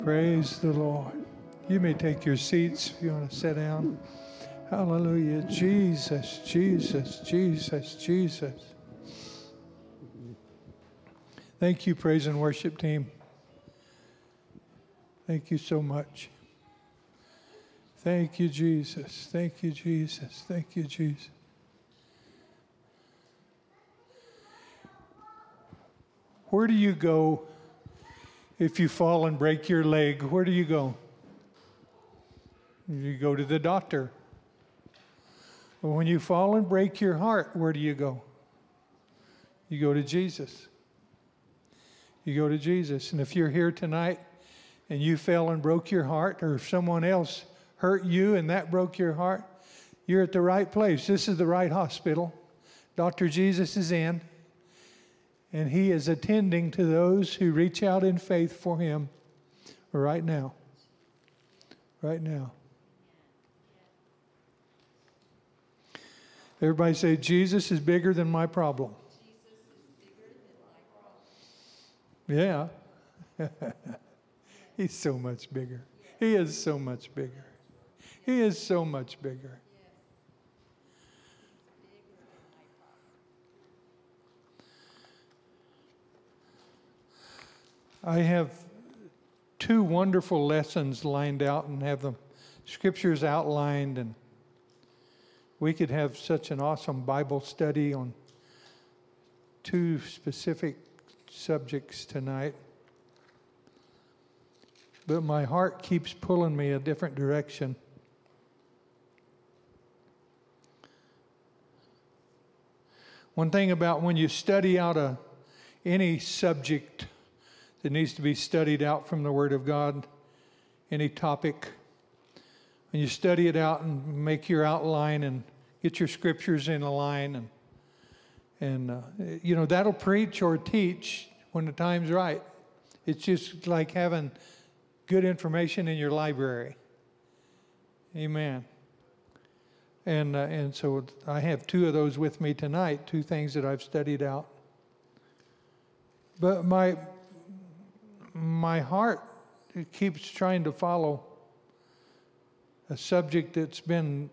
Praise the Lord. You may take your seats if you want to sit down. Hallelujah. Jesus, Jesus, Jesus, Jesus. Thank you, praise and worship team. Thank you so much. Thank you, Jesus. Thank you, Jesus. Thank you, Jesus. Where do you go if you fall and break your leg? Where do you go? You go to the doctor. But when you fall and break your heart, where do you go? You go to Jesus. You go to Jesus. And if you're here tonight and you fell and broke your heart, or if someone else hurt you and that broke your heart, you're at the right place. This is the right hospital. Dr. Jesus is in, and he is attending to those who reach out in faith for him right now. Right now. Everybody say, Jesus is bigger than my problem. Jesus is bigger than my problem. Yeah. He's so much bigger. He is so much bigger. He is so much bigger. I have two wonderful lessons lined out and have the scriptures outlined, and we could have such an awesome Bible study on two specific subjects tonight. But my heart keeps pulling me a different direction. One thing about when you study out any subject that needs to be studied out from the Word of God, any topic, when you study it out and make your outline and get your scriptures in a line, and that'll preach or teach when the time's right. It's just like having good information in your library. Amen. And so I have two of those with me tonight, two things that I've studied out. But my heart keeps trying to follow a subject that's been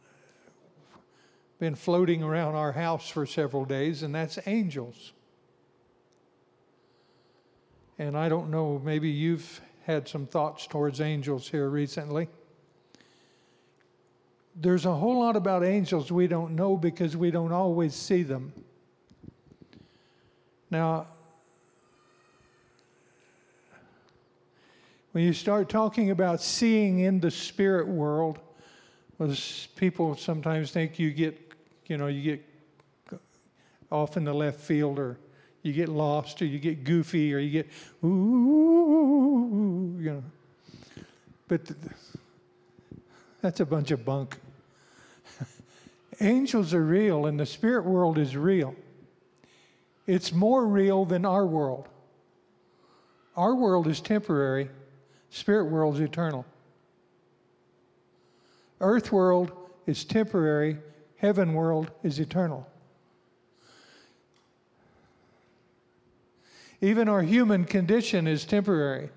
floating around our house for several days, and that's angels. And I don't know, maybe you've had some thoughts towards angels here recently. There's a whole lot about angels we don't know because we don't always see them. Now, when you start talking about seeing in the spirit world, people sometimes think you get off in the left field, or you get lost, or you get goofy, or you get ooh. But that's a bunch of bunk. Angels are real, and the spirit world is real. It's more real than our world. Our world is temporary. Spirit world is eternal. Earth world is temporary. Heaven world is eternal. Even our human condition is temporary.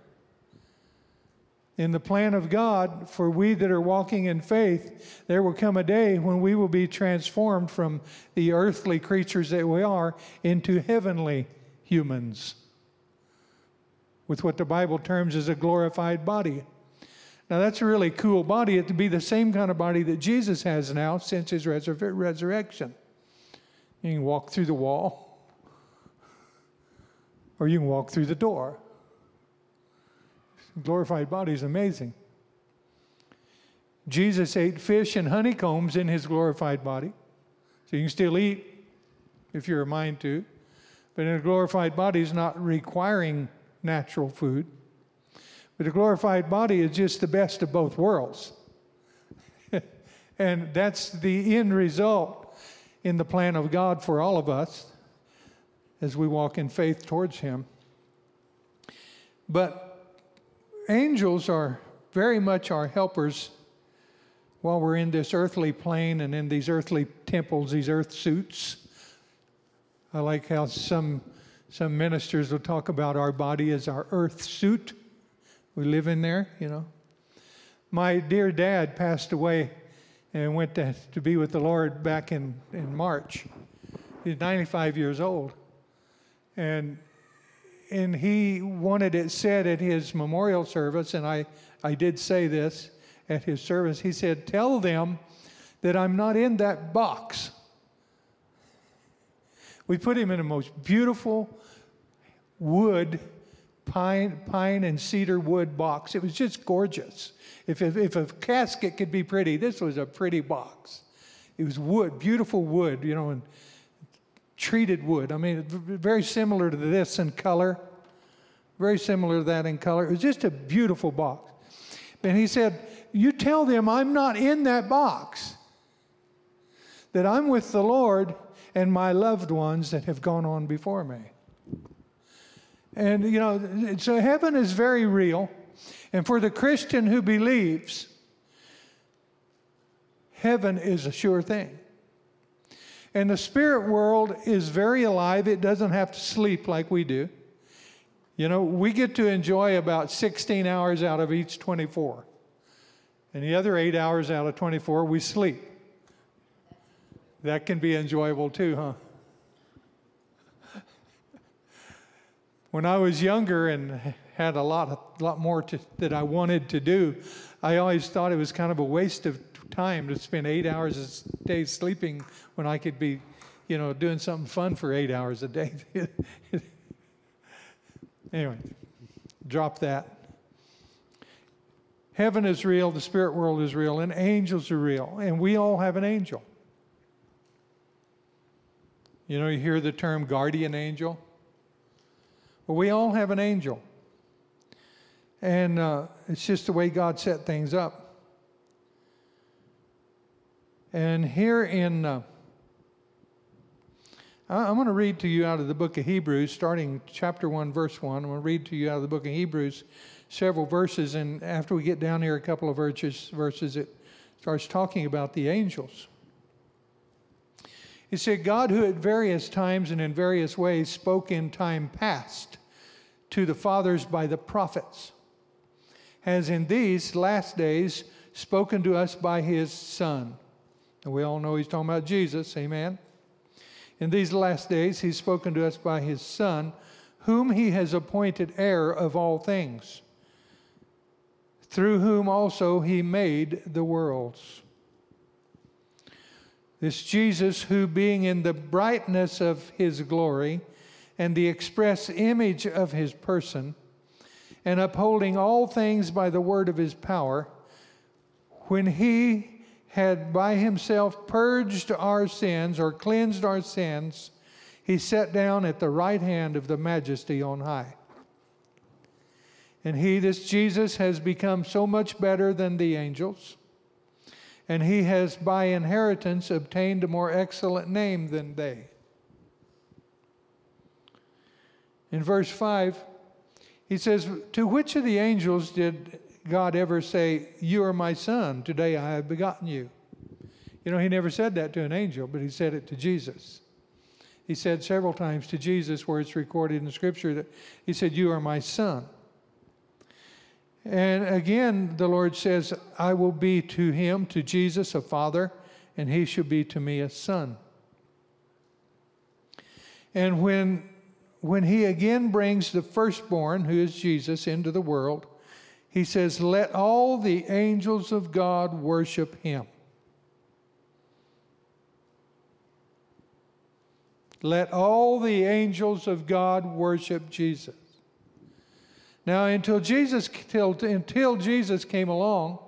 In the plan of God, for we that are walking in faith, there will come a day when we will be transformed from the earthly creatures that we are into heavenly humans, with what the Bible terms as a glorified body. Now that's a really cool body. It to be the same kind of body that Jesus has now since his resurrection. You can walk through the wall, or you can walk through the door. Glorified body is amazing. Jesus ate fish and honeycombs in his glorified body. So you can still eat if you're a mind to. But in a glorified body is not requiring natural food. But a glorified body is just the best of both worlds. And that's the end result in the plan of God for all of us as we walk in faith towards him. But angels are very much our helpers while we're in this earthly plane and in these earthly temples, these earth suits. I like how some ministers will talk about our body as our earth suit. We live in there, you know. My dear dad passed away and went to be with the Lord back in March. He's 95 years old. And he wanted it said at his memorial service, and I did say this at his service. He said, "Tell them that I'm not in that box." We put him in the most beautiful wood, pine and cedar wood box. It was just gorgeous. If a casket could be pretty, this was a pretty box. It was wood, beautiful wood, you know, and treated wood. I mean, very similar to this in color. Very similar to that in color. It was just a beautiful box. And he said, "You tell them I'm not in that box. That I'm with the Lord and my loved ones that have gone on before me." And, you know, so heaven is very real. And for the Christian who believes, heaven is a sure thing. And the spirit world is very alive. It doesn't have to sleep like we do. You know, we get to enjoy about 16 hours out of each 24. And the other 8 hours out of 24, we sleep. That can be enjoyable too, huh? When I was younger and had a lot more that I wanted to do, I always thought it was kind of a waste of time to spend 8 hours a day sleeping when I could be, you know, doing something fun for 8 hours a day. Anyway, drop that. Heaven is real, the spirit world is real, and angels are real, and we all have an angel. You know, you hear the term guardian angel. Well, we all have an angel. And it's just the way God set things up. And here in, I'm going to read to you out of the book of Hebrews, starting chapter 1, verse 1. I'm going to read to you out of the book of Hebrews several verses. And after we get down here a couple of verses, it starts talking about the angels. He said, "God, who at various times and in various ways spoke in time past to the fathers by the prophets, has in these last days spoken to us by his Son." And we all know he's talking about Jesus, amen? "In these last days he's spoken to us by his Son, whom he has appointed heir of all things, through whom also he made the worlds." This Jesus, who being in the brightness of his glory and the express image of his person, and upholding all things by the word of his power, when he had by himself purged our sins, or cleansed our sins, he sat down at the right hand of the Majesty on high. And he, this Jesus, has become so much better than the angels, and he has by inheritance obtained a more excellent name than they. In verse 5, he says, "To which of the angels did God ever say, 'You are my son, today I have begotten you'?" You know, he never said that to an angel, but he said it to Jesus. He said several times to Jesus, where it's recorded in Scripture, that he said, "You are my son." And again, the Lord says, "I will be to him," to Jesus, "a father, and he shall be to me a son." And when he again brings the firstborn, who is Jesus, into the world, he says, "Let all the angels of God worship him." Let all the angels of God worship Jesus. Now, until Jesus came along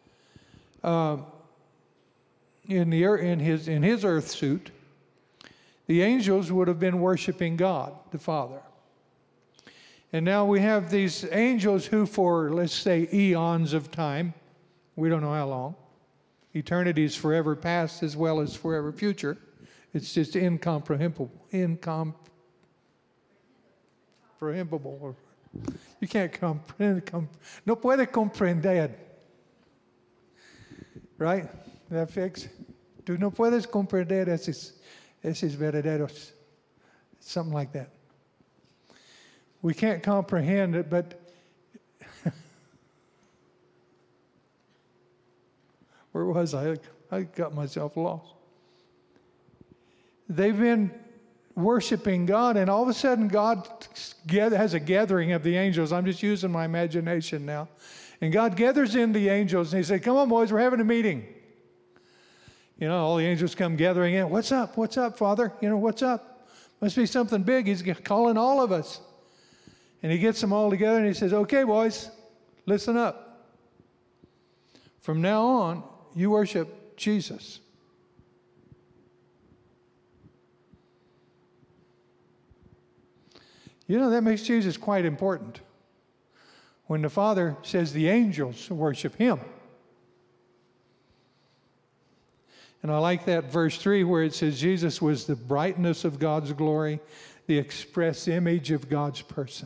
in his earth suit, the angels would have been worshiping God, the Father. And now we have these angels who, for, let's say, eons of time, we don't know how long, eternity is forever past as well as forever future. It's just incomprehensible. You can't comprehend. No puede comprender. Right? That fix? Tú no puedes comprender esos verdaderos. Something like that. We can't comprehend it, but Where was I? I got myself lost. They've been worshiping God, and all of a sudden God has a gathering of the angels. I'm just using my imagination now. And God gathers in the angels, and he said, come on, boys, we're having a meeting. You know, all the angels come gathering in. What's up? What's up, Father? You know, what's up? Must be something big. He's calling all of us. And he gets them all together, and he says, okay, boys, listen up. From now on, you worship Jesus. You know, that makes Jesus quite important. When the Father says the angels worship him. And I like that verse 3 where it says Jesus was the brightness of God's glory, the express image of God's person.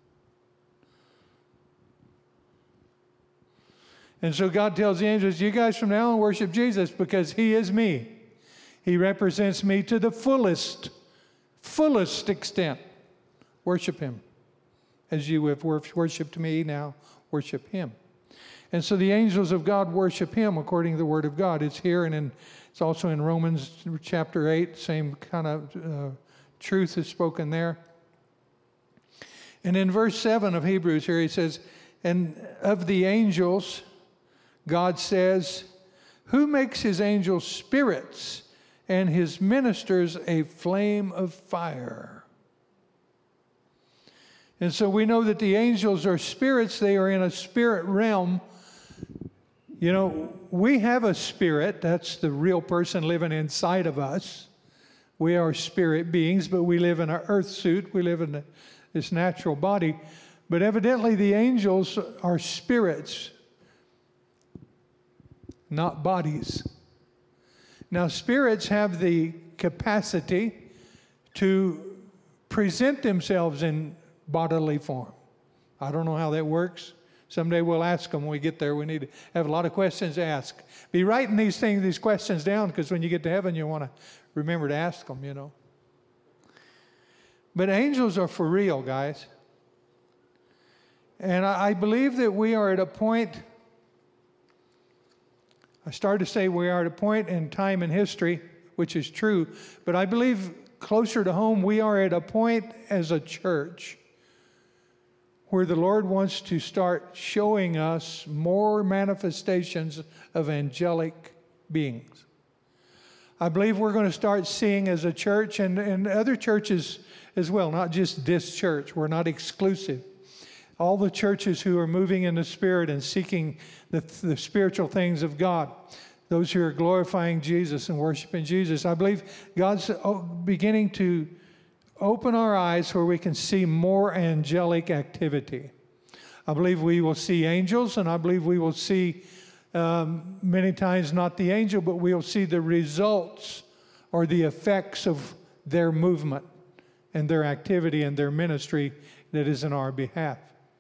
And so God tells the angels, you guys from now on worship Jesus because he is me. He represents me to the fullest extent. Worship him. As you have worshipped me, now worship him. And so the angels of God worship him according to the word of God. It's here and it's also in Romans chapter 8. Same kind of truth is spoken there. And in verse 7 of Hebrews here he says, and of the angels, God says, who makes his angels spirits and his ministers a flame of fire? And so we know that the angels are spirits. They are in a spirit realm. You know, we have a spirit. That's the real person living inside of us. We are spirit beings, but we live in an earth suit. We live in this natural body. But evidently the angels are spirits, not bodies. Now, spirits have the capacity to present themselves in bodily form. I don't know how that works. Someday we'll ask them when we get there. We need to have a lot of questions to ask. Be writing these questions down, because when you get to heaven, you want to remember to ask them, you know. But angels are for real, guys. And I believe that we are at a point, I started to say we are at a point in time and history, which is true, but I believe closer to home, we are at a point as a church where the Lord wants to start showing us more manifestations of angelic beings. I believe we're going to start seeing as a church and other churches as well, not just this church. We're not exclusive. All the churches who are moving in the Spirit and seeking the spiritual things of God, those who are glorifying Jesus and worshiping Jesus, I believe God's beginning to open our eyes where we can see more angelic activity. I believe we will see angels, and I believe we will see many times not the angel, but we'll see the results or the effects of their movement and their activity and their ministry that is in our behalf.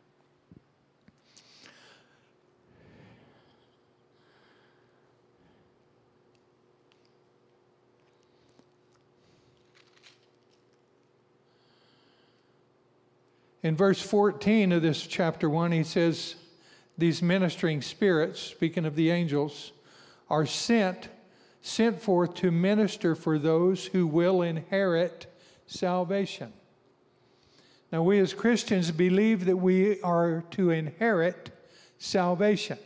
In verse 14 of this chapter 1, he says, these ministering spirits, speaking of the angels, are sent forth to minister for those who will inherit salvation. Now, we as Christians believe that we are to inherit salvation.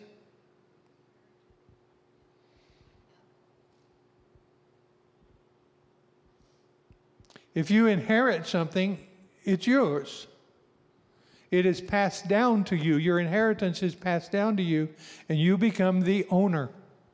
If you inherit something, it's yours. It is passed down to you. Your inheritance is passed down to you, and you become the owner.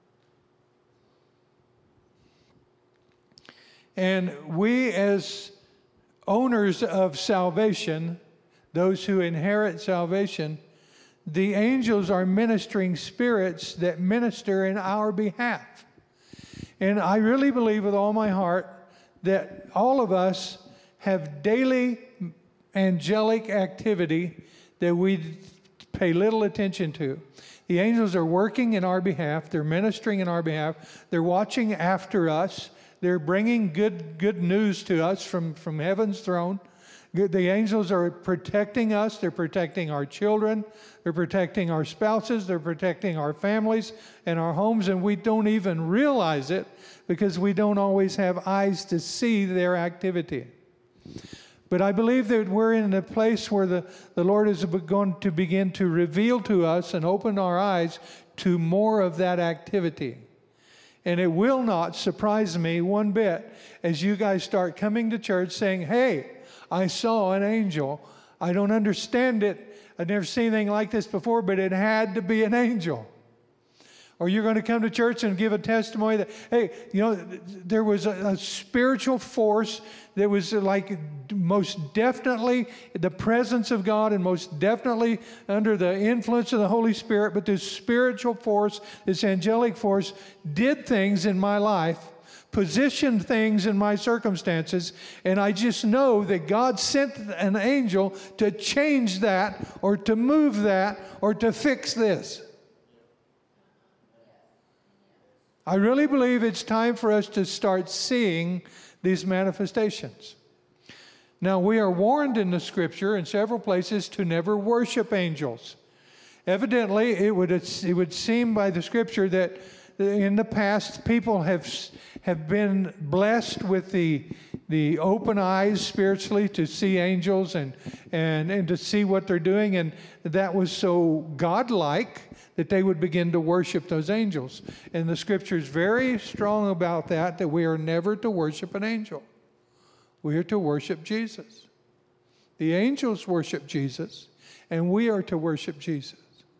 And we as owners of salvation, those who inherit salvation, the angels are ministering spirits that minister in our behalf. And I really believe with all my heart that all of us have daily angelic activity that we pay little attention to. The angels are working in our behalf. They're ministering in our behalf. They're watching after us. They're bringing good news to us from heaven's throne. The angels are protecting us. They're protecting our children. They're protecting our spouses. They're protecting our families and our homes, and we don't even realize it because we don't always have eyes to see their activity. But I believe that we're in a place where the Lord is going to begin to reveal to us and open our eyes to more of that activity. And it will not surprise me one bit as you guys start coming to church saying, hey, I saw an angel. I don't understand it. I've never seen anything like this before, but it had to be an angel. Or you're going to come to church and give a testimony that, hey, there was a spiritual force that was like most definitely the presence of God and most definitely under the influence of the Holy Spirit. But this spiritual force, this angelic force, did things in my life, positioned things in my circumstances, and I just know that God sent an angel to change that or to move that or to fix this. I really believe it's time for us to start seeing these manifestations. Now, we are warned in the Scripture in several places to never worship angels. Evidently, it would seem by the Scripture that in the past people have been blessed with the open eyes spiritually to see angels and to see what they're doing, and that was so godlike that they would begin to worship those angels. And the Scripture is very strong about that we are never to worship an angel. We are to worship Jesus. The angels worship Jesus, and we are to worship Jesus.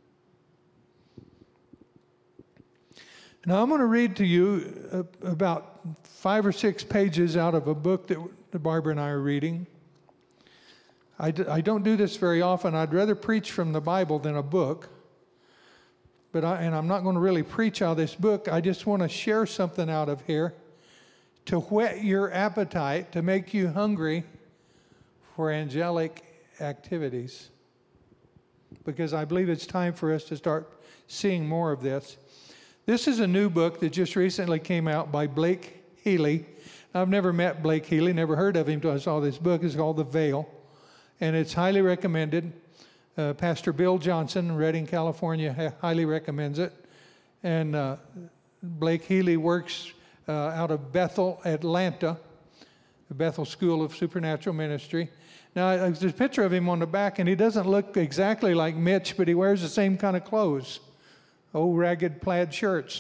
Now I'm going to read to you about 5 or 6 pages out of a book that Barbara and I are reading. I don't do this very often. I'd rather preach from the Bible than a book. But I'm not going to really preach out of this book. I just want to share something out of here to whet your appetite, to make you hungry for angelic activities. Because I believe it's time for us to start seeing more of this. This is a new book that just recently came out by Blake Healy. I've never met Blake Healy, never heard of him until I saw this book. It's called The Veil, and it's highly recommended. Pastor Bill Johnson in Redding, California, highly recommends it. And Blake Healy works out of Bethel, Atlanta, the Bethel School of Supernatural Ministry. Now, there's a picture of him on the back, and he doesn't look exactly like Mitch, but he wears the same kind of clothes. Old ragged plaid shirts.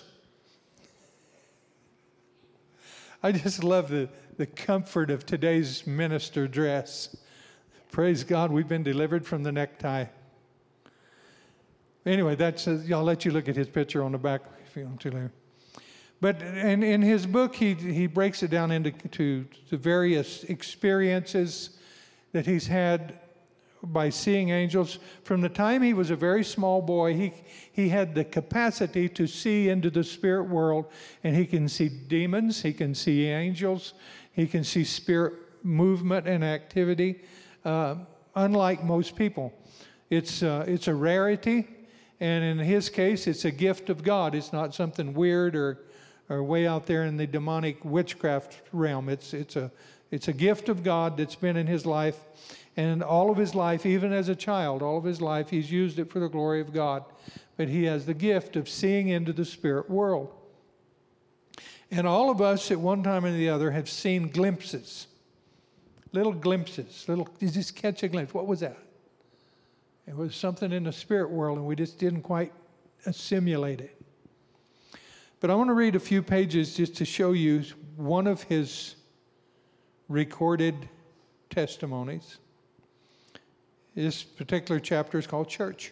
I just love the comfort of today's minister dress. Praise God, we've been delivered from the necktie. Anyway, I'll let you look at his picture on the back if you want to. But in his book, he breaks it down into the various experiences that he's had by seeing angels. From the time he was a very small boy, he had the capacity to see into the spirit world, and he can see demons, he can see angels, he can see spirit movement and activity. Unlike most people. It's a rarity, and in his case, it's a gift of God. It's not something weird or way out there in the demonic witchcraft realm. It's a gift of God that's been in his life, and all of his life, even as a child, all of his life, he's used it for the glory of God. But he has the gift of seeing into the spirit world. And all of us, at one time or the other, have seen glimpses. Little glimpses, you just catch a glimpse. What was that? It was something in the spirit world, and we just didn't quite assimilate it. But I want to read a few pages just to show you one of his recorded testimonies. This particular chapter is called Church.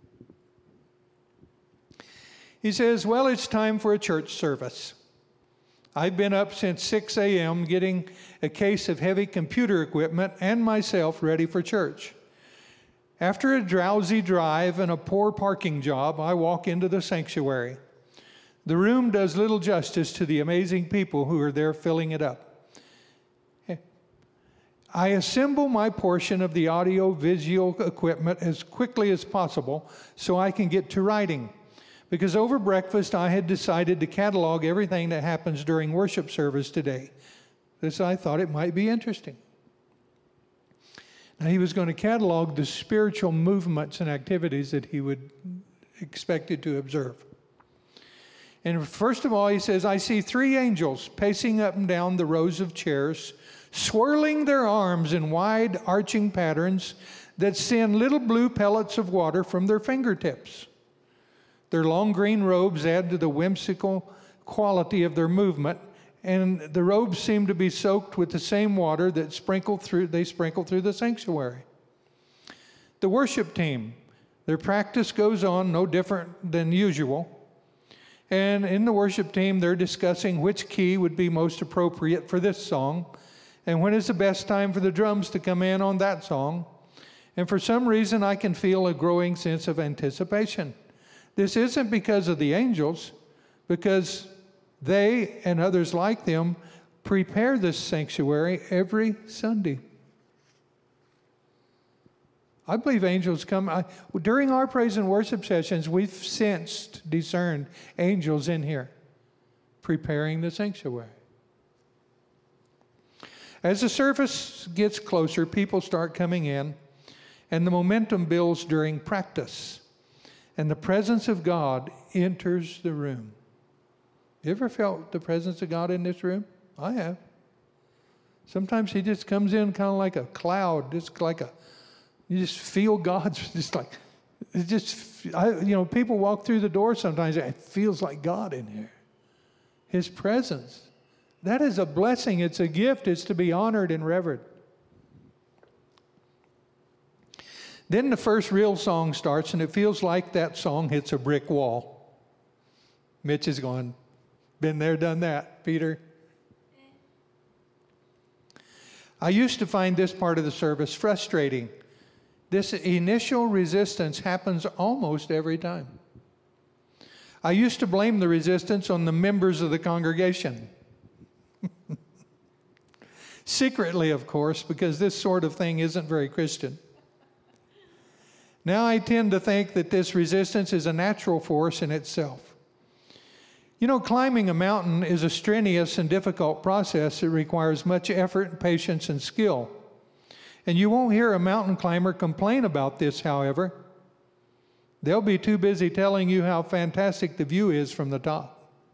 He says, well, it's time for a church service. I've been up since 6 a.m. getting a case of heavy computer equipment and myself ready for church. After a drowsy drive and a poor parking job, I walk into the sanctuary. The room does little justice to the amazing people who are there filling it up. I assemble my portion of the audio-visual equipment as quickly as possible so I can get to writing. Because over breakfast, I had decided to catalog everything that happens during worship service today. This, I thought it might be interesting. Now, he was going to catalog the spiritual movements and activities that he would expected to observe. And first of all, he says, I see 3 angels pacing up and down the rows of chairs, swirling their arms in wide arching patterns that send little blue pellets of water from their fingertips. Their long green robes add to the whimsical quality of their movement, and the robes seem to be soaked with the same water that they sprinkle through the sanctuary. The worship team, their practice goes on no different than usual. And in the worship team, they're discussing which key would be most appropriate for this song, and when is the best time for the drums to come in on that song. And for some reason, I can feel a growing sense of anticipation. This isn't because of the angels, because they and others like them prepare this sanctuary every Sunday. I believe angels come. During our praise and worship sessions, we've discerned angels in here preparing the sanctuary. As the service gets closer, people start coming in, and the momentum builds during practice, and the presence of God enters the room. You ever felt the presence of God in this room? I have. Sometimes he just comes in kind of like a cloud, you just feel God's people walk through the door sometimes, it feels like God in here. His presence. That is a blessing. It's a gift. It's to be honored and revered. Then the first real song starts, and it feels like that song hits a brick wall. Mitch is going, been there, done that, Peter. I used to find this part of the service frustrating. This initial resistance happens almost every time. I used to blame the resistance on the members of the congregation. Secretly, of course, because this sort of thing isn't very Christian. Now I tend to think that this resistance is a natural force in itself. You know, climbing a mountain is a strenuous and difficult process that requires much effort, patience, and skill. And you won't hear a mountain climber complain about this, however. They'll be too busy telling you how fantastic the view is from the top.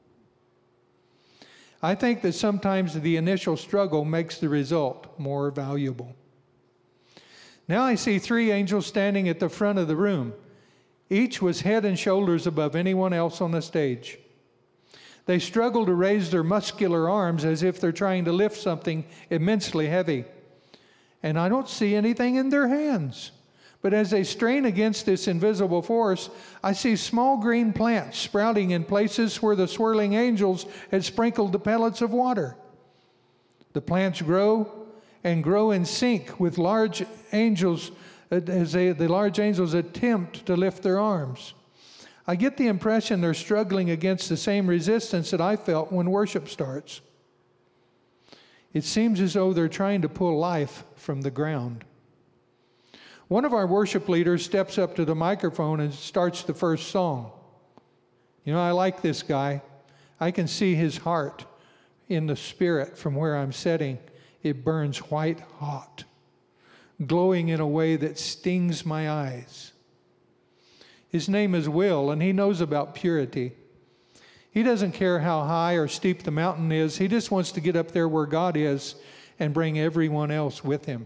I think that sometimes the initial struggle makes the result more valuable. Now I see 3 angels standing at the front of the room. Each was head and shoulders above anyone else on the stage. They struggle to raise their muscular arms as if they're trying to lift something immensely heavy. And I don't see anything in their hands. But as they strain against this invisible force, I see small green plants sprouting in places where the swirling angels had sprinkled the pellets of water. The plants grow and grow in sync with large angels as the large angels attempt to lift their arms. I get the impression they're struggling against the same resistance that I felt when worship starts. It seems as though they're trying to pull life from the ground. One of our worship leaders steps up to the microphone and starts the first song. You know, I like this guy. I can see his heart in the spirit from where I'm sitting. It burns white hot, glowing in a way that stings my eyes. His name is Will, and he knows about purity. He doesn't care how high or steep the mountain is. He just wants to get up there where God is and bring everyone else with him.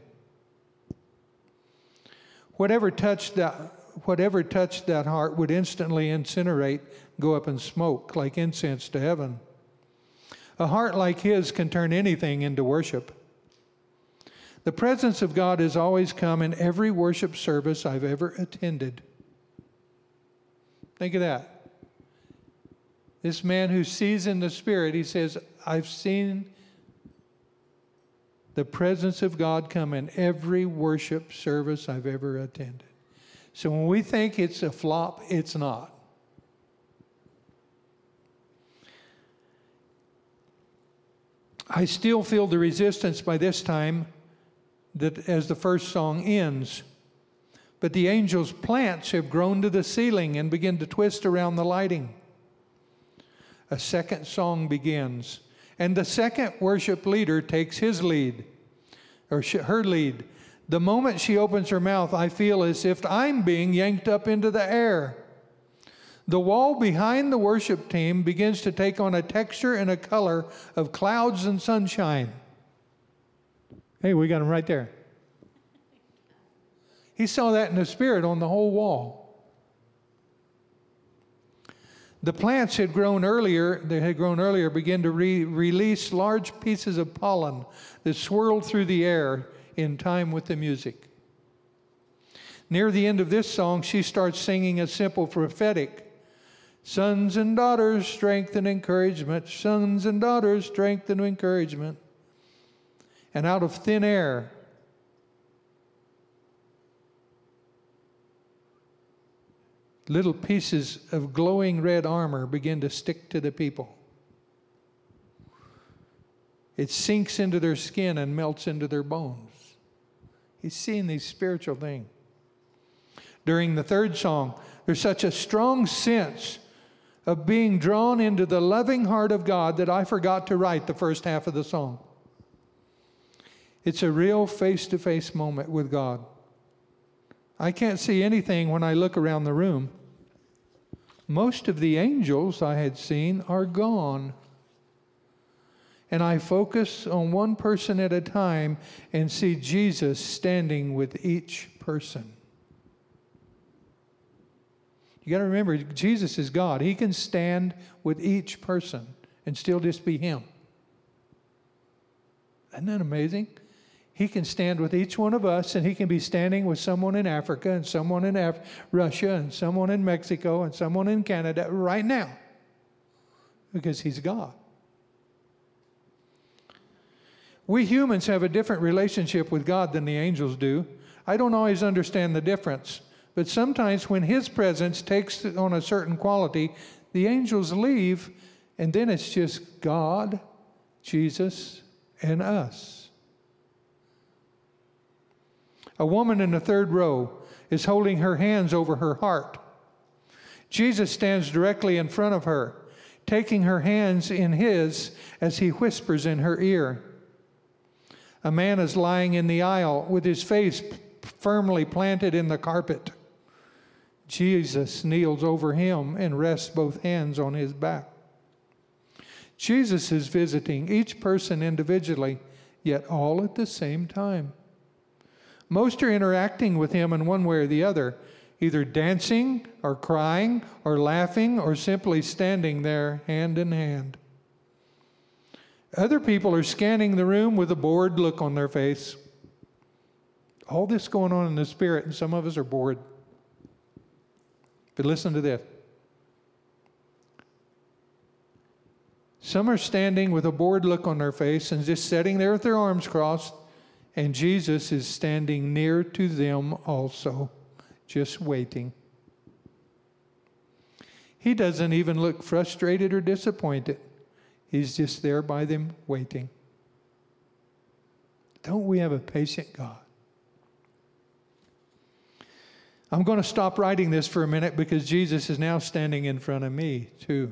Whatever touched that heart would instantly incinerate, go up in smoke like incense to heaven. A heart like his can turn anything into worship. The presence of God has always come in every worship service I've ever attended. Think of that. This man who sees in the Spirit, he says, I've seen the presence of God come in every worship service I've ever attended. So when we think it's a flop, it's not. I still feel the resistance by this time that as the first song ends. But the angels' plants have grown to the ceiling and begin to twist around the lighting. A second song begins, and the second worship leader takes his lead, or her lead. The moment she opens her mouth, I feel as if I'm being yanked up into the air. The wall behind the worship team begins to take on a texture and a color of clouds and sunshine. Hey, we got him right there. He saw that in the spirit on the whole wall. The plants had grown earlier, began to release large pieces of pollen that swirled through the air in time with the music. Near the end of this song, she starts singing a simple prophetic, sons and daughters, strength and encouragement, sons and daughters, strength and encouragement. And out of thin air, little pieces of glowing red armor begin to stick to the people. It sinks into their skin and melts into their bones. He's seeing these spiritual things. During the third song, there's such a strong sense of being drawn into the loving heart of God that I forgot to write the first half of the song. It's a real face-to-face moment with God. I can't see anything when I look around the room. Most of the angels I had seen are gone. And I focus on one person at a time and see Jesus standing with each person. You got to remember, Jesus is God. He can stand with each person and still just be Him. Isn't that amazing? He can stand with each one of us, and He can be standing with someone in Africa and someone in Russia and someone in Mexico and someone in Canada right now, because He's God. We humans have a different relationship with God than the angels do. I don't always understand the difference, but sometimes when His presence takes on a certain quality, the angels leave, and then it's just God, Jesus, and us. A woman in the third row is holding her hands over her heart. Jesus stands directly in front of her, taking her hands in His as He whispers in her ear. A man is lying in the aisle with his face firmly planted in the carpet. Jesus kneels over him and rests both hands on his back. Jesus is visiting each person individually, yet all at the same time. Most are interacting with Him in one way or the other, either dancing or crying or laughing or simply standing there hand in hand. Other people are scanning the room with a bored look on their face. All this going on in the spirit, and some of us are bored. But listen to this. Some are standing with a bored look on their face and just sitting there with their arms crossed, and Jesus is standing near to them also, just waiting. He doesn't even look frustrated or disappointed. He's just there by them waiting. Don't we have a patient God? I'm going to stop writing this for a minute because Jesus is now standing in front of me too.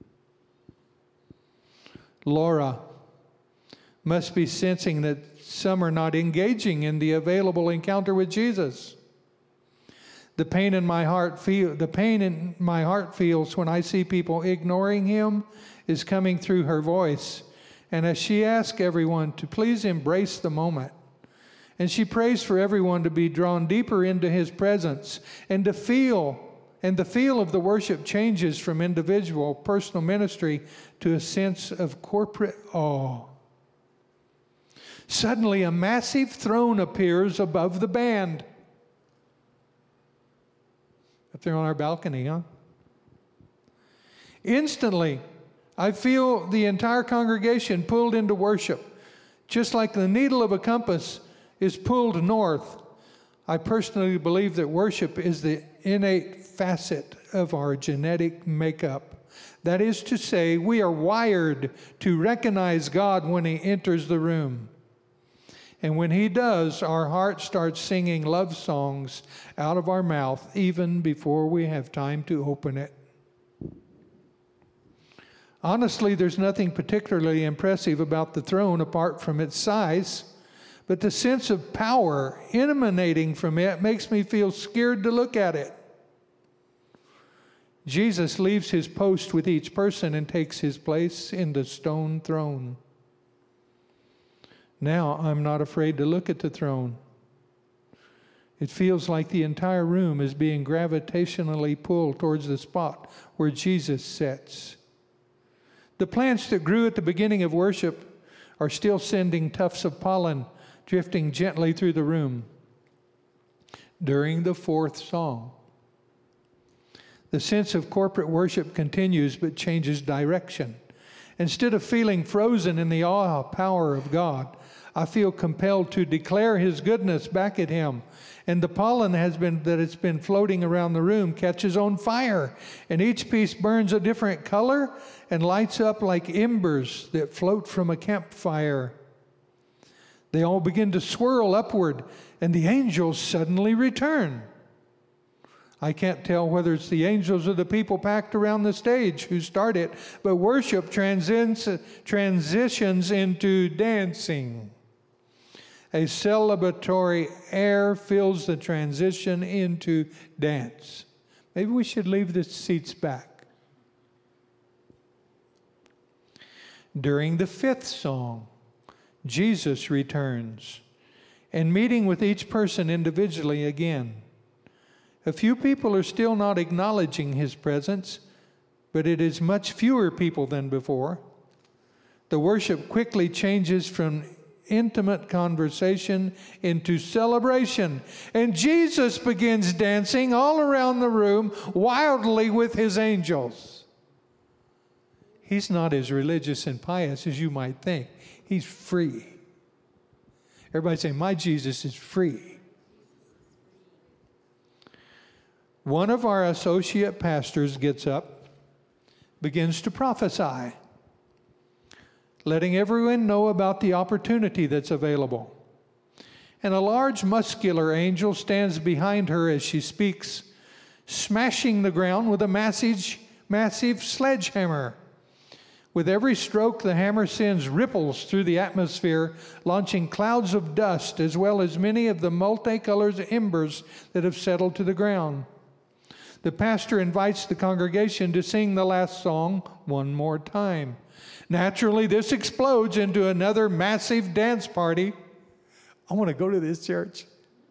Laura must be sensing that some are not engaging in the available encounter with Jesus. The pain in my heart feels when I see people ignoring Him is coming through her voice. And as she asks everyone to please embrace the moment, and she prays for everyone to be drawn deeper into His presence and the feel of the worship changes from individual personal ministry to a sense of corporate awe. Suddenly, a massive throne appears above the band. Up there on our balcony, huh? Instantly, I feel the entire congregation pulled into worship, just like the needle of a compass is pulled north. I personally believe that worship is the innate facet of our genetic makeup. That is to say, we are wired to recognize God when He enters the room. And when He does, our heart starts singing love songs out of our mouth even before we have time to open it. Honestly, there's nothing particularly impressive about the throne apart from its size, but the sense of power emanating from it makes me feel scared to look at it. Jesus leaves his post with each person and takes his place in the stone throne. Now I'm not afraid to look at the throne. It feels like the entire room is being gravitationally pulled towards the spot where Jesus sits. The plants that grew at the beginning of worship are still sending tufts of pollen drifting gently through the room. During the fourth song, the sense of corporate worship continues but changes direction. Instead of feeling frozen in the awe power of God, I feel compelled to declare his goodness back at him. And the pollen that it's been floating around the room catches on fire. And each piece burns a different color and lights up like embers that float from a campfire. They all begin to swirl upward, and the angels suddenly return. I can't tell whether it's the angels or the people packed around the stage who start it, but worship transitions into dancing. A celebratory air fills the transition into dance. Maybe we should leave the seats back. During the fifth song, Jesus returns, and meeting with each person individually again. A few people are still not acknowledging his presence, but it is much fewer people than before. The worship quickly changes from intimate conversation into celebration, and Jesus begins dancing all around the room wildly with his angels. He's not as religious and pious as you might think. He's free. Everybody say, my Jesus is free. One of our associate pastors gets up, begins to prophesy, letting everyone know about the opportunity that's available. And a large muscular angel stands behind her as she speaks, smashing the ground with a massive sledgehammer. With every stroke, the hammer sends ripples through the atmosphere, launching clouds of dust as well as many of the multicolored embers that have settled to the ground. The pastor invites the congregation to sing the last song one more time. Naturally, this explodes into another massive dance party. I want to go to this church.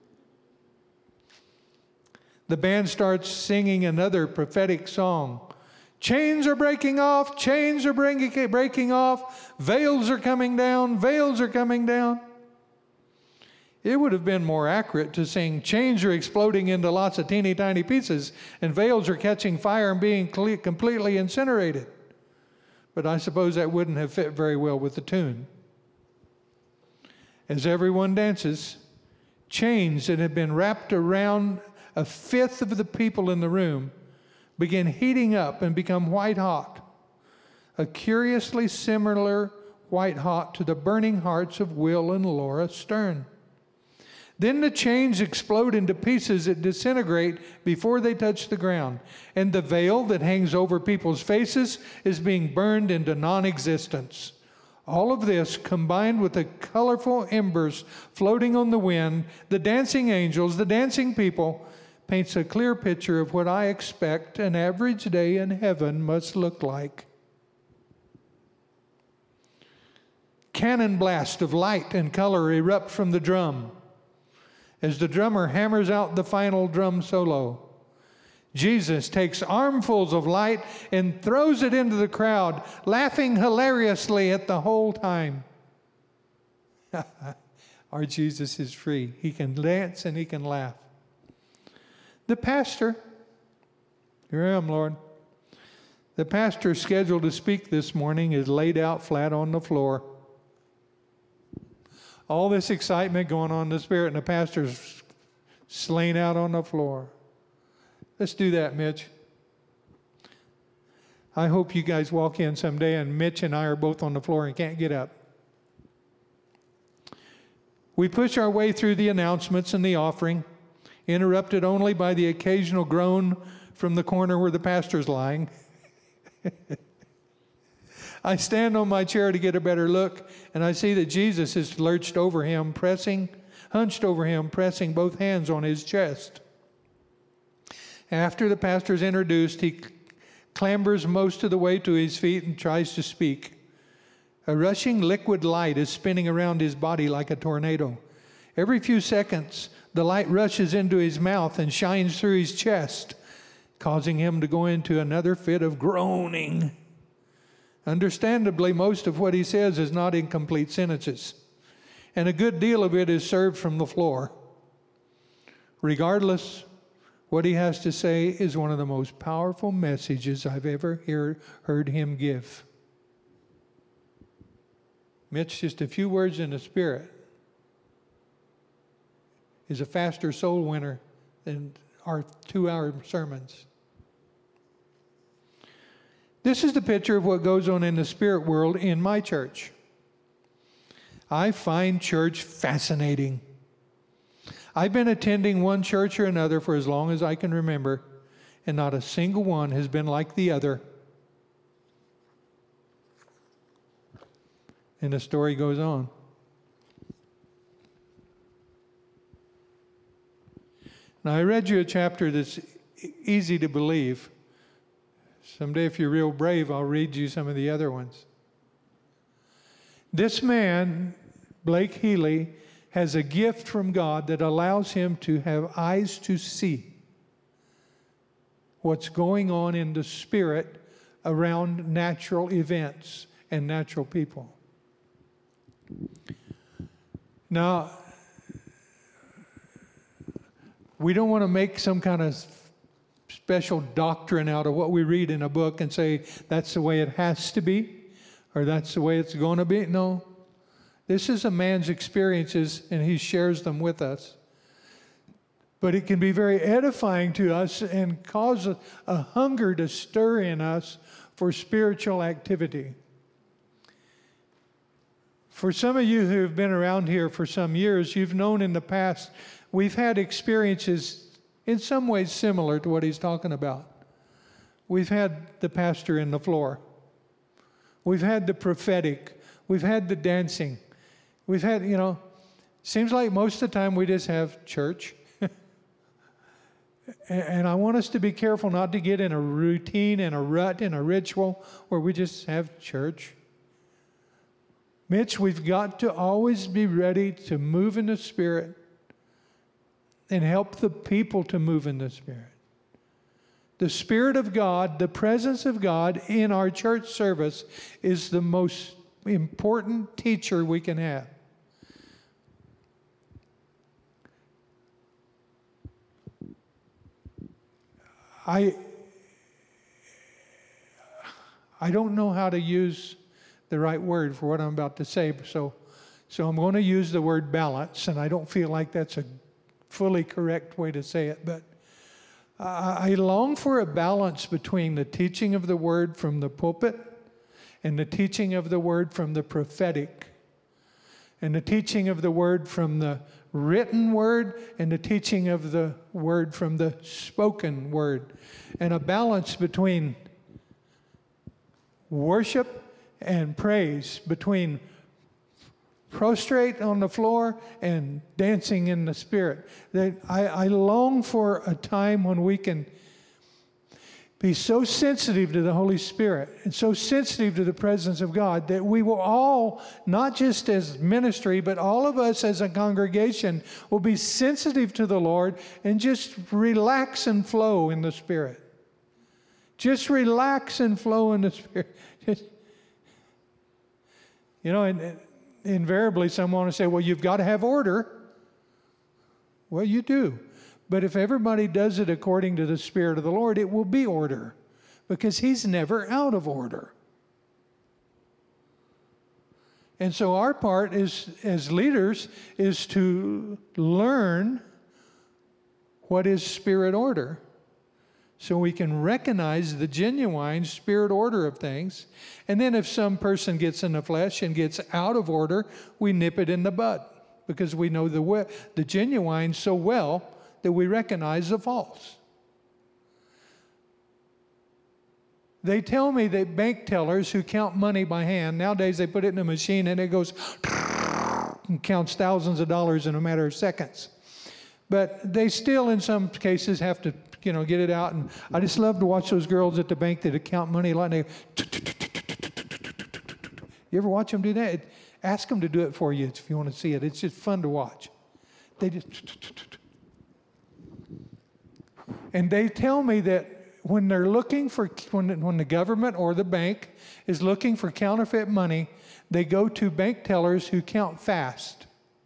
The band starts singing another prophetic song. Chains are breaking off, chains are breaking off, veils are coming down, veils are coming down. It would have been more accurate to sing, chains are exploding into lots of teeny tiny pieces, and veils are catching fire and being completely incinerated. But I suppose that wouldn't have fit very well with the tune. As everyone dances, chains that have been wrapped around a fifth of the people in the room begin heating up and become white hot. A curiously similar white hot to the burning hearts of Will and Laura Stern. Then the chains explode into pieces that disintegrate before they touch the ground. And the veil that hangs over people's faces is being burned into non-existence. All of this, combined with the colorful embers floating on the wind, the dancing angels, the dancing people, paints a clear picture of what I expect an average day in heaven must look like. Cannon blast of light and color erupt from the drum as the drummer hammers out the final drum solo. Jesus takes armfuls of light and throws it into the crowd, laughing hilariously at the whole time. Our Jesus is free. He can dance and he can laugh. The pastor, here I am, Lord. The pastor scheduled to speak this morning is laid out flat on the floor. All this excitement going on in the Spirit, and the pastor's slain out on the floor. Let's do that, Mitch. I hope you guys walk in someday and Mitch and I are both on the floor and can't get up. We push our way through the announcements and the offering, interrupted only by the occasional groan from the corner where the pastor's lying. I stand on my chair to get a better look, and I see that Jesus is hunched over him, pressing both hands on his chest. After the pastor is introduced, he clambers most of the way to his feet and tries to speak. A rushing liquid light is spinning around his body like a tornado. Every few seconds, the light rushes into his mouth and shines through his chest, causing him to go into another fit of groaning. Understandably, most of what he says is not in complete sentences, and a good deal of it is served from the floor. Regardless, what he has to say is one of the most powerful messages I've ever heard him give. Mitch, just a few words in the Spirit is a faster soul winner than our 2-hour sermons. This is the picture of what goes on in the spirit world in my church. I find church fascinating. I've been attending one church or another for as long as I can remember, and not a single one has been like the other. And the story goes on. Now, I read you a chapter that's easy to believe. Someday, if you're real brave, I'll read you some of the other ones. This man, Blake Healy, has a gift from God that allows him to have eyes to see what's going on in the spirit around natural events and natural people. Now, we don't want to make some kind of special doctrine out of what we read in a book and say that's the way it has to be or that's the way it's going to be. No. This is a man's experiences and he shares them with us. But it can be very edifying to us and cause a hunger to stir in us for spiritual activity. For some of you who have been around here for some years, you've known in the past we've had experiences in some ways similar to what he's talking about. We've had the pastor in the floor. We've had the prophetic. We've had the dancing. We've had, seems like most of the time we just have church. And I want us to be careful not to get in a routine and a rut and a ritual where we just have church. Mitch, we've got to always be ready to move in the Spirit and help the people to move in the Spirit. The Spirit of God, the presence of God in our church service is the most important teacher we can have. I don't know how to use the right word for what I'm about to say, so I'm going to use the word balance, and I don't feel like that's a fully correct way to say it, but I long for a balance between the teaching of the Word from the pulpit and the teaching of the Word from the prophetic, and the teaching of the Word from the written Word and the teaching of the Word from the spoken Word, and a balance between worship and praise, between prostrate on the floor and dancing in the Spirit. That I long for a time when we can be so sensitive to the Holy Spirit and so sensitive to the presence of God that we will all, not just as ministry, but all of us as a congregation will be sensitive to the Lord and just relax and flow in the Spirit. Just relax and flow in the Spirit. And invariably someone will say, well, you've got to have order. Well, you do. But if everybody does it according to the Spirit of the Lord, it will be order, because He's never out of order. And so our part is, as leaders, is to learn what is Spirit order, so we can recognize the genuine Spirit order of things. And then if some person gets in the flesh and gets out of order, we nip it in the bud, because we know the genuine so well that we recognize the false. They tell me that bank tellers who count money by hand, nowadays they put it in a machine and it goes and counts thousands of dollars in a matter of seconds. But they still, in some cases, have to, get it out. And I just love to watch those girls at the bank that count money a lot. And you ever watch them do that? Ask them to do it for you if you want to see it. It's just fun to watch. They just... And they tell me that when they're looking for, when the government or the bank is looking for counterfeit money, they go to bank tellers who count fast.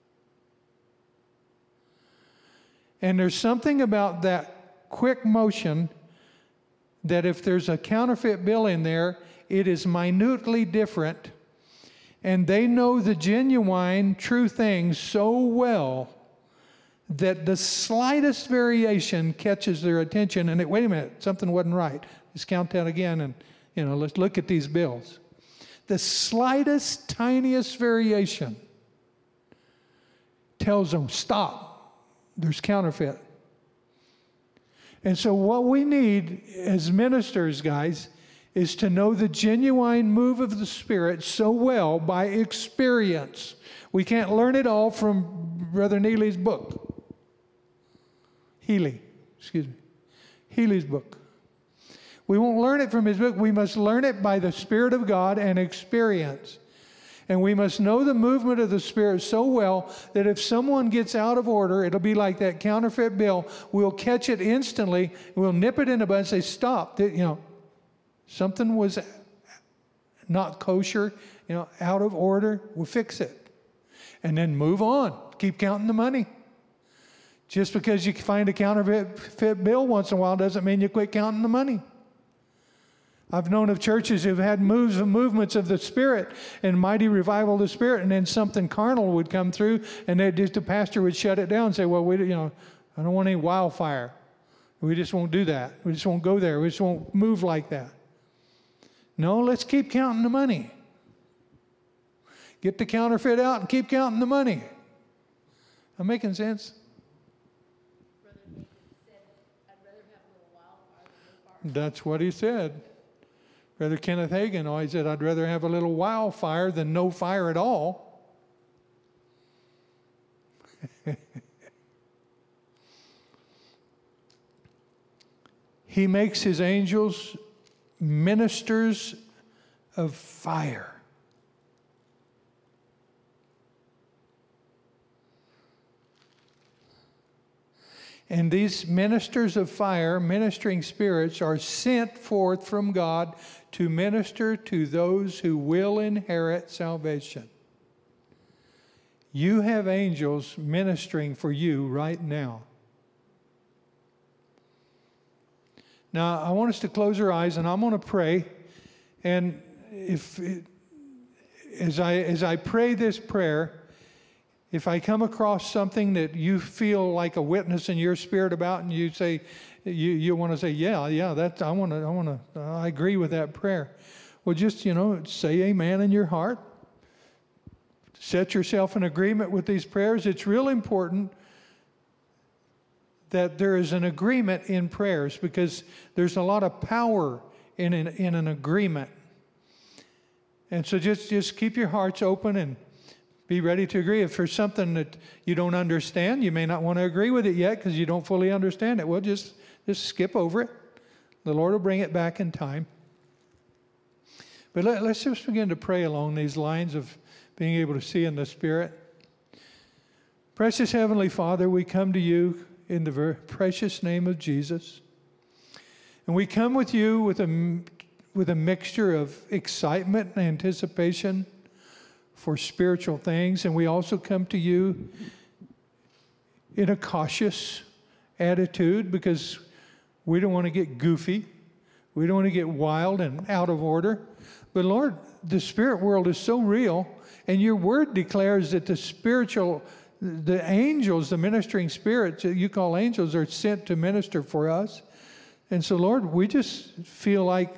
And there's something about that quick motion that if there's a counterfeit bill in there, it is minutely different. And they know the genuine, true things so well that the slightest variation catches their attention. And wait a minute, something wasn't right. Let's count that again and, let's look at these bills. The slightest, tiniest variation tells them, stop. There's counterfeit. And so what we need as ministers, guys, is to know the genuine move of the Spirit so well by experience. We can't learn it all from Brother Healy's book. Healy's book. We won't learn it from his book. We must learn it by the Spirit of God and experience. And we must know the movement of the Spirit so well that if someone gets out of order, it'll be like that counterfeit bill. We'll catch it instantly. We'll nip it in the bud and say, stop. Something was not kosher, out of order. We'll fix it. And then move on. Keep counting the money. Just because you find a counterfeit bill once in a while doesn't mean you quit counting the money. I've known of churches who've had movements of the Spirit and mighty revival of the Spirit, and then something carnal would come through, and the pastor would shut it down and say, well, I don't want any wildfire. We just won't do that. We just won't go there. We just won't move like that. No, let's keep counting the money. Get the counterfeit out and keep counting the money. Am I making sense? Brother Nathan said, I'd rather have a little wildfire than no fire. That's what he said. Brother Kenneth Hagin always said, I'd rather have a little wildfire than no fire at all. He makes his angels ministers of fire. And these ministers of fire, ministering spirits, are sent forth from God to minister to those who will inherit salvation. You have angels ministering for you right now. Now, I want us to close our eyes, and I'm going to pray. And as I pray this prayer, if I come across something that you feel like a witness in your spirit about, and you say, you want to say, yeah, that I agree with that prayer. Well, just say amen in your heart. Set yourself in agreement with these prayers. It's real important that there is an agreement in prayers, because there's a lot of power in an agreement. And so just keep your hearts open and be ready to agree. If there's something that you don't understand, you may not want to agree with it yet because you don't fully understand it. Well, just skip over it. The Lord will bring it back in time. But let's just begin to pray along these lines of being able to see in the Spirit. Precious Heavenly Father, we come to you in the very precious name of Jesus. And we come with you with a mixture of excitement and anticipation for spiritual things. And we also come to you in a cautious attitude, because we don't want to get goofy. We don't want to get wild and out of order. But Lord, the spirit world is so real, and your word declares that the angels, the ministering spirits that you call angels, are sent to minister for us. And so, Lord, we just feel like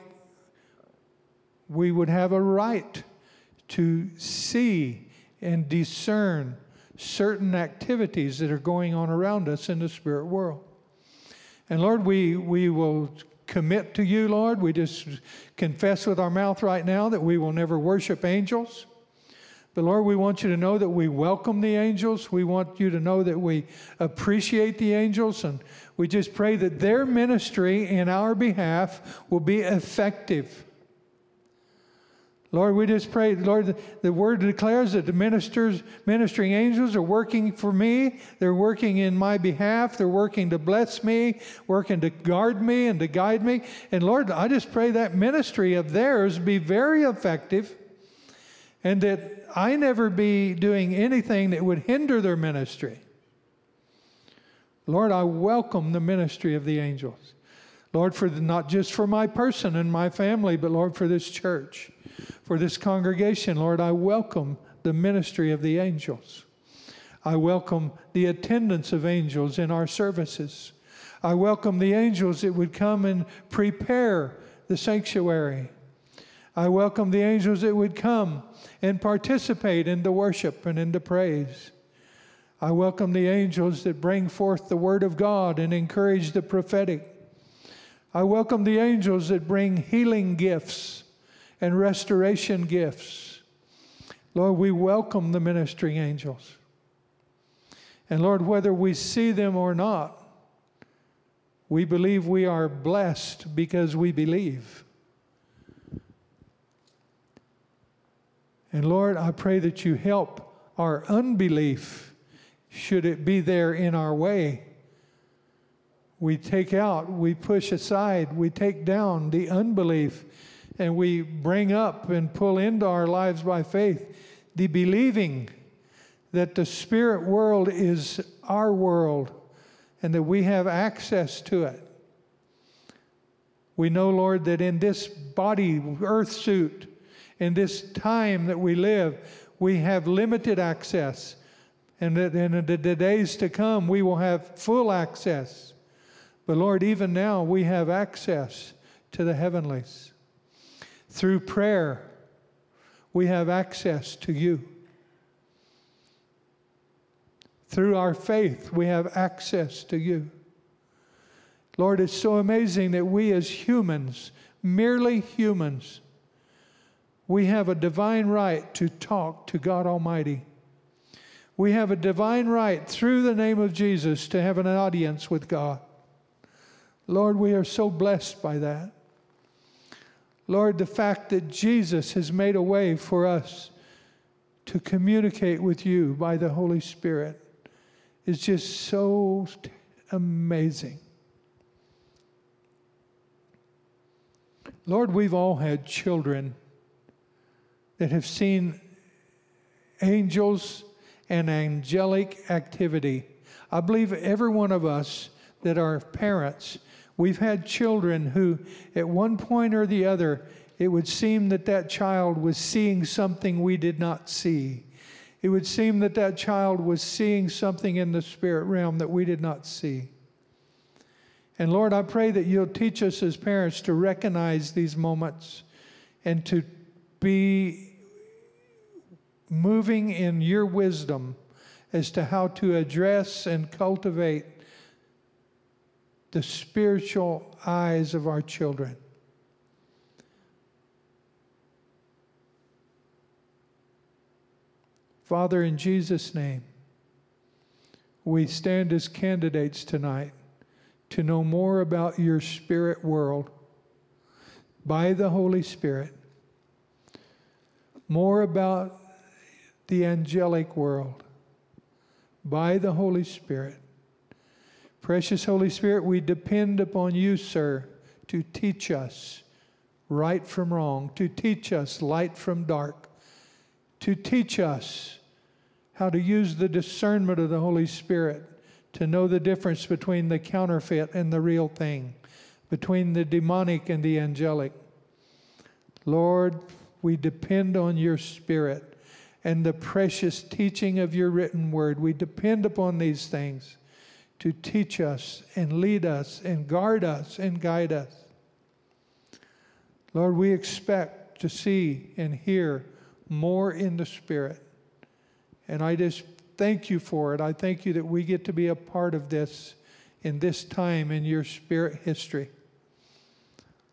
we would have a right to see and discern certain activities that are going on around us in the spirit world. And Lord, we will commit to you, Lord. We just confess with our mouth right now that we will never worship angels. But Lord, we want you to know that we welcome the angels. We want you to know that we appreciate the angels. And we just pray that their ministry in our behalf will be effective. Lord, we just pray, Lord, the word declares that the ministering angels are working for me. They're working in my behalf. They're working to bless me, working to guard me and to guide me. And Lord, I just pray that ministry of theirs be very effective, and that I never be doing anything that would hinder their ministry. Lord, I welcome the ministry of the angels. Lord, not just for my person and my family, but Lord, for this church, for this congregation, Lord, I welcome the ministry of the angels. I welcome the attendance of angels in our services. I welcome the angels that would come and prepare the sanctuary. I welcome the angels that would come and participate in the worship and in the praise. I welcome the angels that bring forth the word of God and encourage the prophetic. I welcome the angels that bring healing gifts and restoration gifts. Lord, we welcome the ministering angels. And Lord, whether we see them or not, we believe we are blessed because we believe. And Lord, I pray that you help our unbelief, should it be there in our way. We take out, we push aside, we take down the unbelief, and we bring up and pull into our lives by faith the believing that the spirit world is our world and that we have access to it. We know, Lord, that in this body, earth suit, in this time that we live, we have limited access. And that in the days to come, we will have full access. But Lord, even now, we have access to the heavenlies. Through prayer, we have access to you. Through our faith, we have access to you. Lord, it's so amazing that we as humans, merely humans, we have a divine right to talk to God Almighty. We have a divine right through the name of Jesus to have an audience with God. Lord, we are so blessed by that. Lord, the fact that Jesus has made a way for us to communicate with you by the Holy Spirit is just so amazing. Lord, we've all had children that have seen angels and angelic activity. I believe every one of us that are parents, we've had children who, at one point or the other, it would seem that that child was seeing something we did not see. It would seem that that child was seeing something in the spirit realm that we did not see. And Lord, I pray that you'll teach us as parents to recognize these moments and to be moving in your wisdom as to how to address and cultivate the spiritual eyes of our children. Father, in Jesus' name, we stand as candidates tonight to know more about your spirit world by the Holy Spirit, more about the angelic world by the Holy Spirit. Precious Holy Spirit, we depend upon you, sir, to teach us right from wrong, to teach us light from dark, to teach us how to use the discernment of the Holy Spirit to know the difference between the counterfeit and the real thing, between the demonic and the angelic. Lord, we depend on your Spirit and the precious teaching of your written word. We depend upon these things to teach us and lead us and guard us and guide us. Lord, we expect to see and hear more in the Spirit. And I just thank you for it. I thank you that we get to be a part of this in this time in your Spirit history.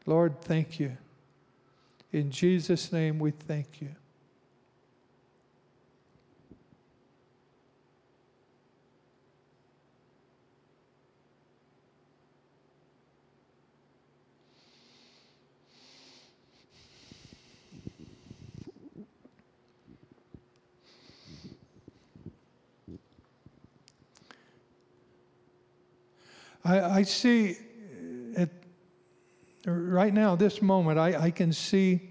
Lord, thank you. In Jesus' name we thank you. I see it right now, this moment, I can see,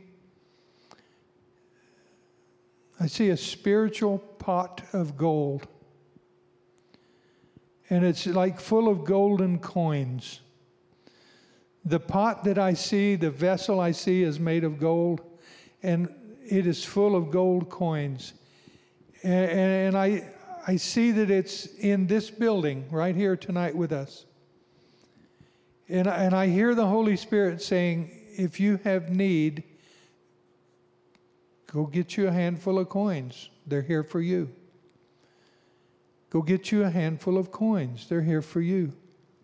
I see a spiritual pot of gold. And it's like full of golden coins. The pot that I see, the vessel I see is made of gold, and it is full of gold coins. And I see that it's in this building right here tonight with us. And I hear the Holy Spirit saying, if you have need, go get you a handful of coins. They're here for you. Go get you a handful of coins. They're here for you.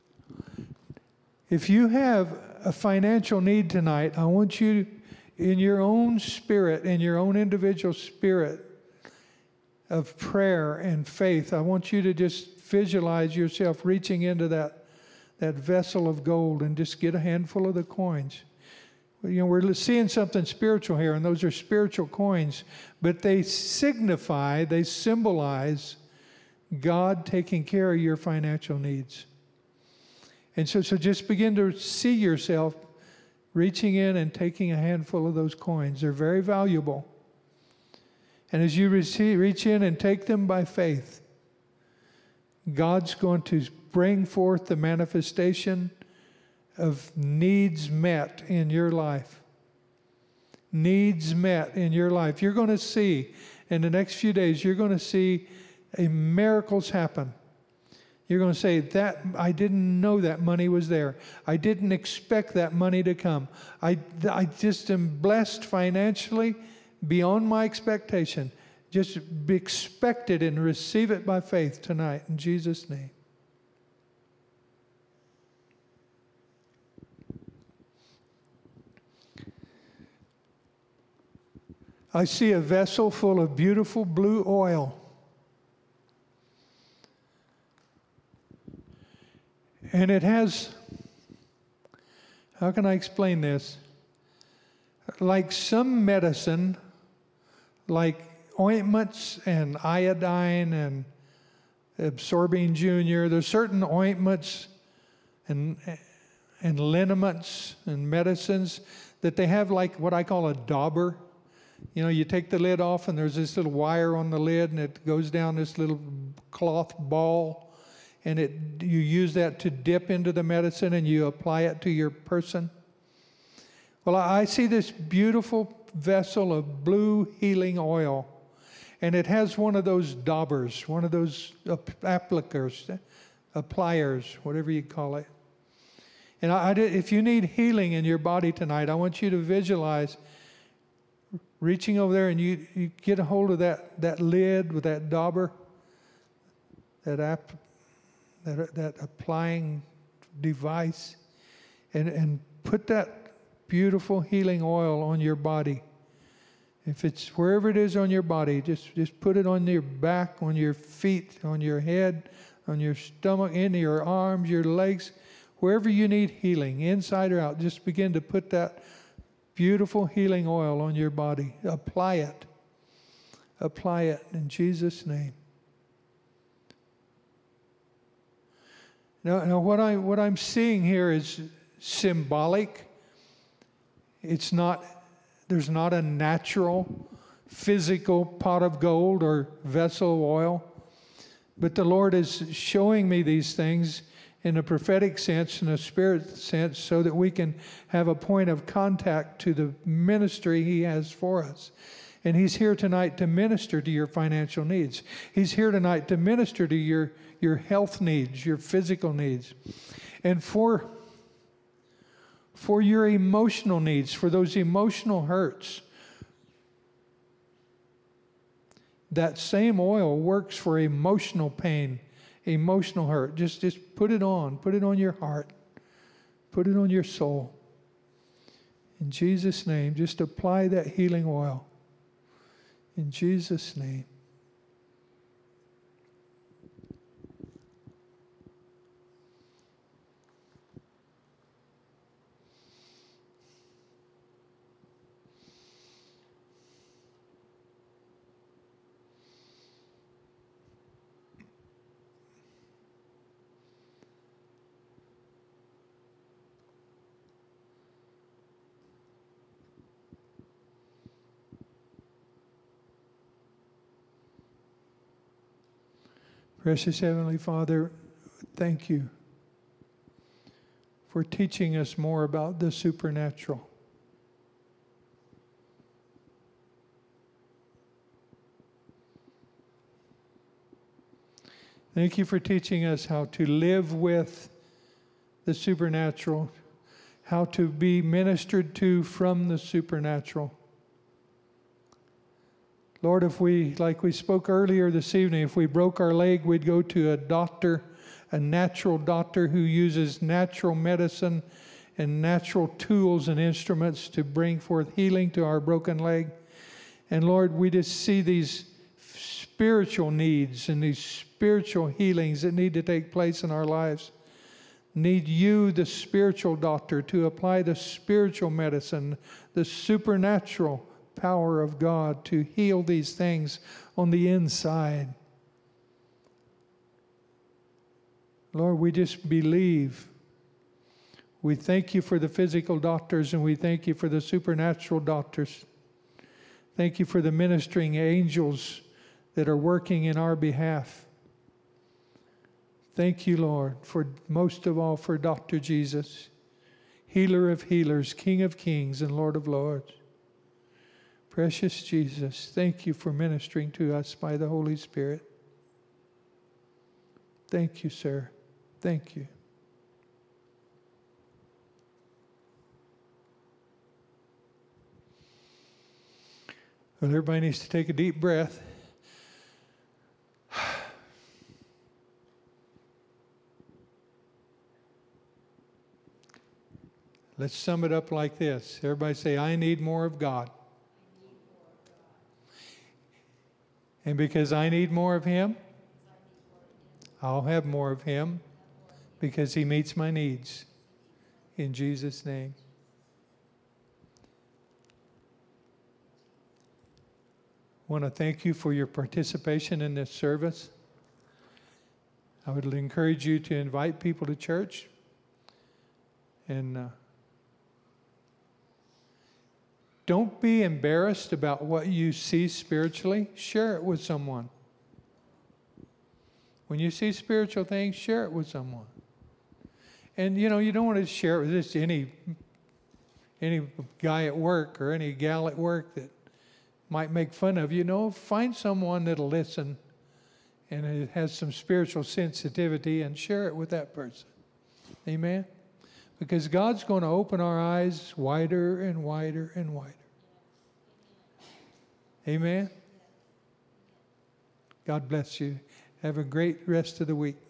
If you have a financial need tonight, I want you, in your own spirit, in your own individual spirit of prayer and faith, I want you to just visualize yourself reaching into that vessel of gold and just get a handful of the coins. You know, we're seeing something spiritual here, and those are spiritual coins, but they signify, they symbolize God taking care of your financial needs. And so just begin to see yourself reaching in and taking a handful of those coins. They're very valuable. And as you reach in and take them by faith, God's going to bring forth the manifestation of needs met in your life. Needs met in your life. You're going to see, in the next few days, you're going to see miracles happen. You're going to say, that I didn't know that money was there. I didn't expect that money to come. I just am blessed financially beyond my expectation. Just expect it and receive it by faith tonight in Jesus' name. I see a vessel full of beautiful blue oil. And it has, how can I explain this? Like some medicine, like ointments and iodine and Absorbing Junior, there's certain ointments and liniments and medicines that they have like what I call a dauber. You know, you take the lid off and there's this little wire on the lid and it goes down this little cloth ball, and you use that to dip into the medicine and you apply it to your person. Well, I see this beautiful vessel of blue healing oil, and it has one of those daubers, one of those applicators, appliers, whatever you call it. And if you need healing in your body tonight, I want you to visualize reaching over there and you get a hold of that lid with that dauber, that applying device, and put that beautiful healing oil on your body. If it's wherever it is on your body, just put it on your back, on your feet, on your head, on your stomach, in your arms, your legs, wherever you need healing, inside or out. Just begin to put that beautiful healing oil on your body. Apply it. Apply it in Jesus' name. Now what I'm seeing here is symbolic. There's not a natural, physical pot of gold or vessel of oil. But the Lord is showing me these things in a prophetic sense, in a spirit sense, so that we can have a point of contact to the ministry He has for us. And He's here tonight to minister to your financial needs. He's here tonight to minister to your health needs, your physical needs. And for your emotional needs, for those emotional hurts, that same oil works for emotional pain, emotional hurt. Just put it on your heart, put it on your soul. In Jesus' name, just apply that healing oil. In Jesus' name. Precious Heavenly Father, thank you for teaching us more about the supernatural. Thank you for teaching us how to live with the supernatural, how to be ministered to from the supernatural. Lord, if we, like we spoke earlier this evening, if we broke our leg, we'd go to a doctor, a natural doctor who uses natural medicine and natural tools and instruments to bring forth healing to our broken leg. And Lord, we just see these spiritual needs and these spiritual healings that need to take place in our lives. Need you, the spiritual doctor, to apply the spiritual medicine, the supernatural power of God to heal these things on the inside. Lord, we just believe. We thank you for the physical doctors, and we thank you for the supernatural doctors. Thank you for the ministering angels that are working in our behalf. Thank you, Lord, for most of all for Dr. Jesus, healer of healers, King of kings, and Lord of lords. Precious Jesus, thank you for ministering to us by the Holy Spirit. Thank you, sir. Thank you. Well, everybody needs to take a deep breath. Let's sum it up like this. Everybody say, I need more of God. And because I need more of Him, I'll have more of Him because He meets my needs. In Jesus' name. I want to thank you for your participation in this service. I would encourage you to invite people to church. And don't be embarrassed about what you see spiritually. Share it with someone. When you see spiritual things, share it with someone. And you don't want to share it with just any guy at work or any gal at work that might make fun of you. Find someone that'll listen and it has some spiritual sensitivity and share it with that person. Amen? Because God's going to open our eyes wider and wider and wider. Amen? God bless you. Have a great rest of the week.